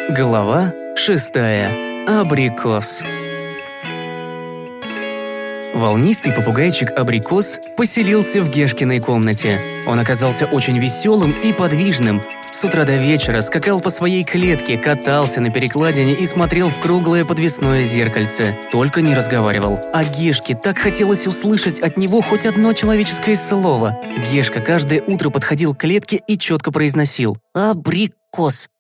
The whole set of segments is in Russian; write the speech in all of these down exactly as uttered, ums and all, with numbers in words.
Глава шестая. Абрикос. Волнистый попугайчик Абрикос поселился в Гешкиной комнате. Он оказался очень веселым и подвижным. С утра до вечера скакал по своей клетке, катался на перекладине и смотрел в круглое подвесное зеркальце. Только не разговаривал. А Гешке так хотелось услышать от него хоть одно человеческое слово. Гешка каждое утро подходил к клетке и четко произносил: «Абрикос,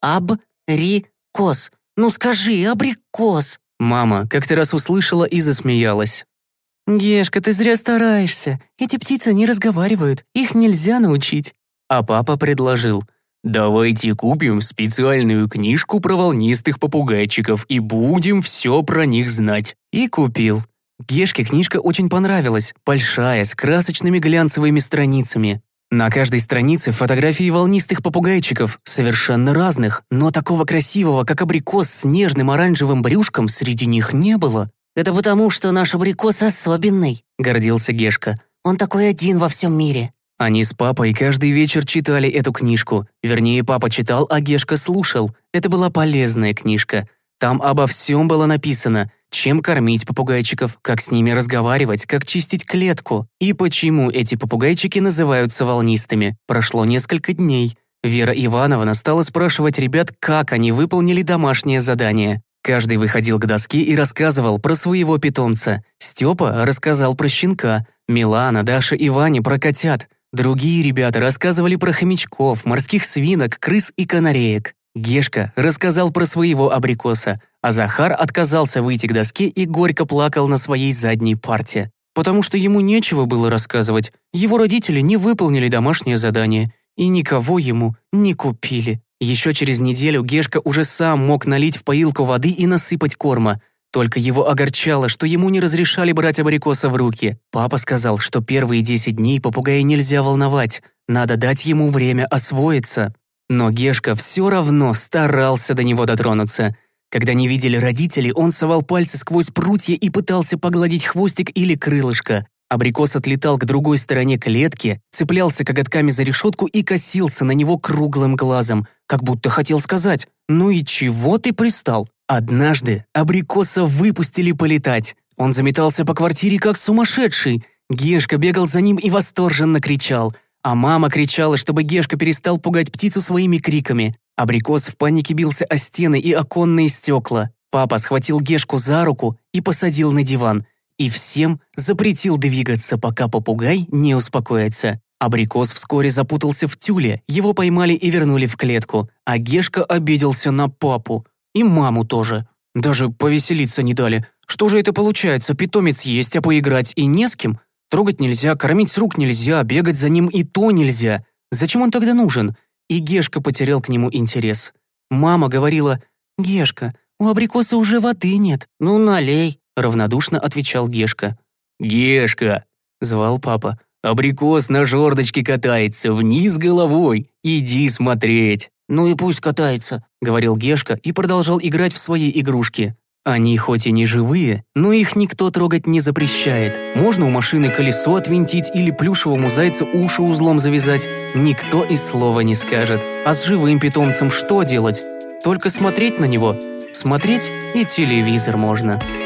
аб-ри-кос. Ну скажи, абрикос». Мама как-то раз услышала и засмеялась. «Гешка, ты зря стараешься. Эти птицы не разговаривают, их нельзя научить». А папа предложил: «Давайте купим специальную книжку про волнистых попугайчиков и будем все про них знать». И купил. Гешке книжка очень понравилась, большая, с красочными глянцевыми страницами. На каждой странице фотографии волнистых попугайчиков, совершенно разных, но такого красивого, как абрикос с нежным оранжевым брюшком, среди них не было. «Это потому, что наш абрикос особенный», — гордился Гешка. «Он такой один во всем мире». Они с папой каждый вечер читали эту книжку. Вернее, папа читал, а Гешка слушал. Это была полезная книжка. Там обо всем было написано: чем кормить попугайчиков, как с ними разговаривать, как чистить клетку. И почему эти попугайчики называются волнистыми. Прошло несколько дней. Вера Ивановна стала спрашивать ребят, как они выполнили домашнее задание. Каждый выходил к доске и рассказывал про своего питомца. Степа рассказал про щенка, Милана, Даша и Ваня про котят. Другие ребята рассказывали про хомячков, морских свинок, крыс и канареек. Гешка рассказал про своего абрикоса, а Захар отказался выйти к доске и горько плакал на своей задней парте. Потому что ему нечего было рассказывать. Его родители не выполнили домашнее задание и никого ему не купили. Еще через неделю Гешка уже сам мог налить в поилку воды и насыпать корма. Только его огорчало, что ему не разрешали брать абрикоса в руки. Папа сказал, что первые десять дней попугая нельзя волновать, надо дать ему время освоиться. Но Гешка все равно старался до него дотронуться. Когда не видели родители, он совал пальцы сквозь прутья и пытался погладить хвостик или крылышко. Абрикос отлетал к другой стороне клетки, цеплялся коготками за решетку и косился на него круглым глазом, как будто хотел сказать: «Ну и чего ты пристал?» Однажды Абрикоса выпустили полетать. Он заметался по квартире как сумасшедший. Гешка бегал за ним и восторженно кричал. А мама кричала, чтобы Гешка перестал пугать птицу своими криками. Абрикос в панике бился о стены и оконные стекла. Папа схватил Гешку за руку и посадил на диван. И всем запретил двигаться, пока попугай не успокоится. Абрикос вскоре запутался в тюле, его поймали и вернули в клетку. А Гешка обиделся на папу. И маму тоже. Даже повеселиться не дали. Что же это получается? Питомец есть, а поиграть и не с кем? Трогать нельзя, кормить с рук нельзя, бегать за ним и то нельзя. Зачем он тогда нужен? И Гешка потерял к нему интерес. Мама говорила: «Гешка, у абрикоса уже воды нет. Ну налей», — равнодушно отвечал Гешка. «Гешка», — звал папа, — «абрикос на жердочке катается, вниз головой. Иди смотреть». «Ну и пусть катается», — говорил Гешка и продолжал играть в свои игрушки. Они хоть и не живые, но их никто трогать не запрещает. Можно у машины колесо отвинтить или плюшевому зайцу уши узлом завязать. Никто и слова не скажет. А с живым питомцем что делать? Только смотреть на него. Смотреть и телевизор можно.